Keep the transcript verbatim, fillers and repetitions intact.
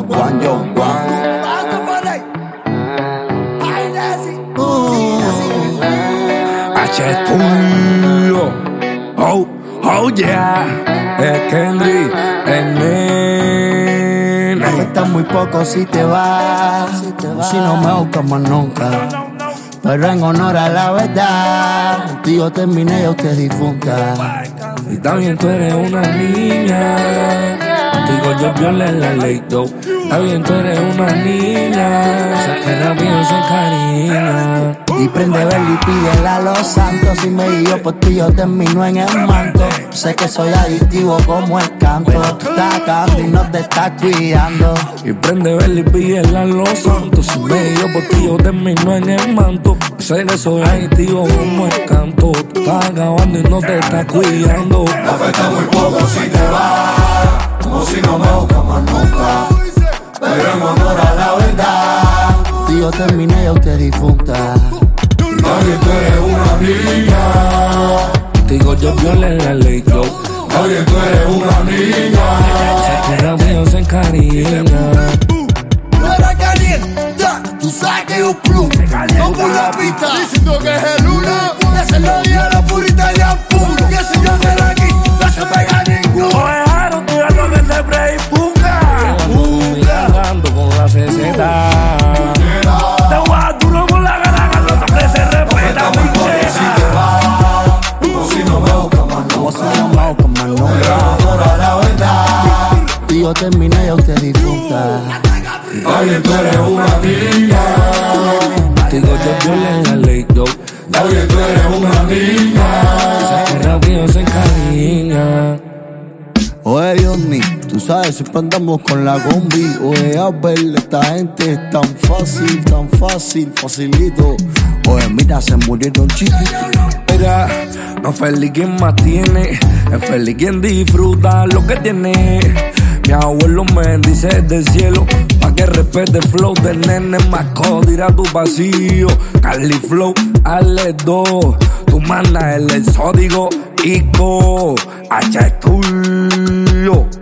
Juan Yo Juan. H es tuyo. Oh, oh yeah. Es Kendrick, el nene. Me afecta muy poco si te vas, si no me buscas más nunca. Pero en honor a la verdad, contigo terminé y usted difunta. Y también tú eres una niña. Contigo yo violé la ley, do. También tú eres una niña. Sé que rápido se encariña. Y prende vela y pídele a los santos. Si me guío por ti yo termino en el manto. Sé que soy adictivo como el canto. Estás acabando y no te estás cuidando. Y prende vela y pídele a los santos. Si me guío por ti yo termino en el manto. Sé que soy adictivo como el canto. Estás acabando y no te estás cuidando. Me afecta muy poco si te vas, como si no me buscas más nunca. Pero en honor a la verdad, yo terminé y usted difunta. Y también tú eres una niña. Contigo yo violé la ley, yo. También tú eres una niña. Sé que rápido se encariña. No era caliente, tú sabes que yo plum. No por la pista, diciendo que es el uno. Ese es lo día la purita y puro. Y ese yo de aquí, no se pega ninguno. Oye, Aaron, tú eres lo que se pre y punga. Punga, con la C Z. Te voy a duro con la gana, que los hombres se respetan. Si te vas, como si no me buscas más Como si nunca. no me buscas más Pero nunca. en honor a la verdad, Y yo terminé y usted difunta. y también tú eres una niña. Contigo yo violé la ley, yo. También tú eres una niña. Sé que rápido se encariña. Oye, Johnny, tú sabes, siempre andamos con la combi. Oye, a ver, esta gente es tan fácil, tan fácil, facilito. Oye, mira, se murieron chiquitos. Mira, no es feliz quien más tiene, es feliz quien disfruta lo que tiene. Mi abuelo me bendice desde el cielo, pa' que respete el flow del nene Masco. Tira tu pasillo, Cali Flow, Ale dos. Tú mandas el exótico, Ico, H es tuyo.